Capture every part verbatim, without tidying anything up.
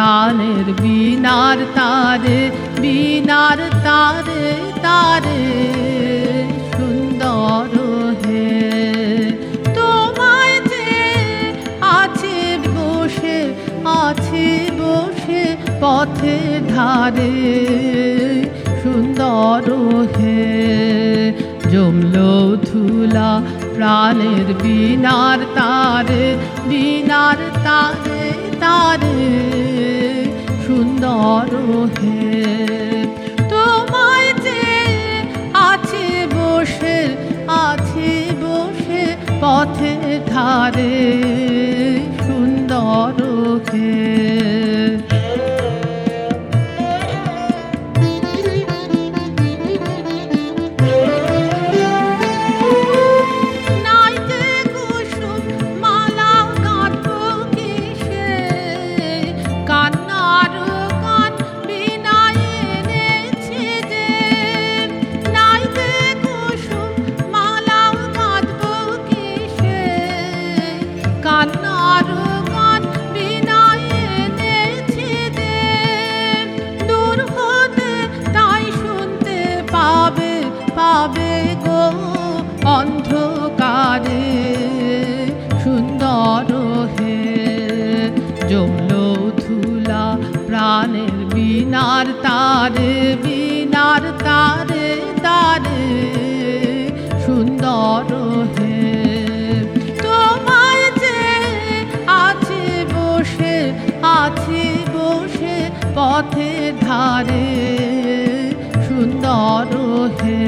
প্রাণের বিনার তারে, বিনার তারে তারে সুন্দর হে। তোমায় যে আছে বসে, আছে বসে পথের ধারে সুন্দর হে। জমলো ধুলা প্রাণের বিনার তারে, বিনার তারে তারে সুন্দর হে। তোমায় যে আছে বসে, আছে বসে পথের ধারে সুন্দর হে। কান্নার গান বিনায় এনেছি যে, দূর হতে তাই শুনতে পাবে, পাবে গো অন্ধকারে সুন্দর হে। জমলো ধুলা প্রাণের বিনার তারে, বিনার তারে তারে সুন্দর হে। আছে বসে পথের ধারে সুন্দর হে।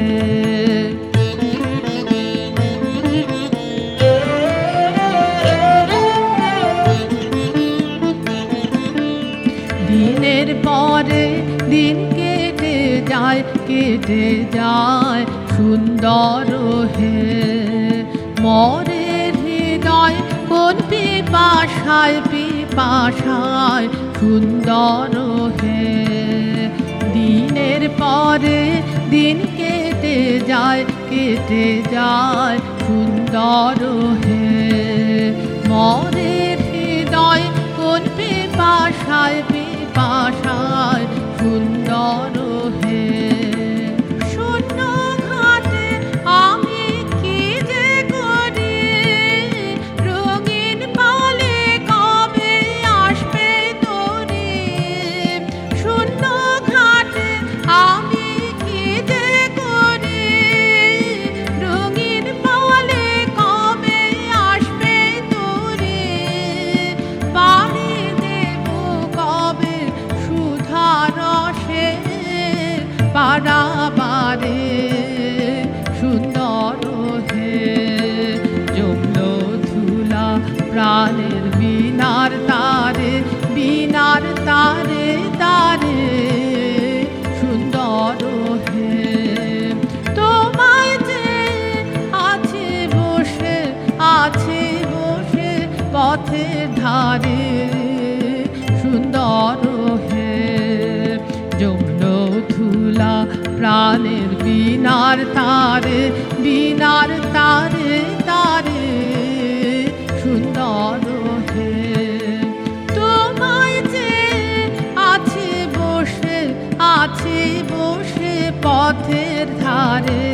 দিনের পরে দিন কেটে যায়, কেটে যায় সুন্দর হে। মরে হৃদয় কোন পিপাসায়, পিপাসায় সুন্দর হে। দিনের পরে দিন কেটে যায়, কেটে যায় সুন্দর হে। মরে হৃদয় কোন পিপাসায়, পিপাসায় সুন্দর হে। শূন্য ঘাটে আমি কি যে করি, রঙিন পালে কবে আসবে তোরে। শূন্য ঘাটে আমি কি যে করি, রঙিন পালে কবে আসবে তোরে। পানি দেব কবে সুধা রসে পারাবারে সুন্দর হে। জমলো ধুলা প্রাণের বিনার তারে, বিনার তারে তারে সুন্দর হে। তোমায় যে আছে বসে, আছে বসে পথের ধারে সুন্দর হে। জমলো ধুলা প্রাণের বিনার তারে, বিনার তারে তারে সুন্দর হে। তোমায় যে আছে বসে, আছে বসে পথের ধারে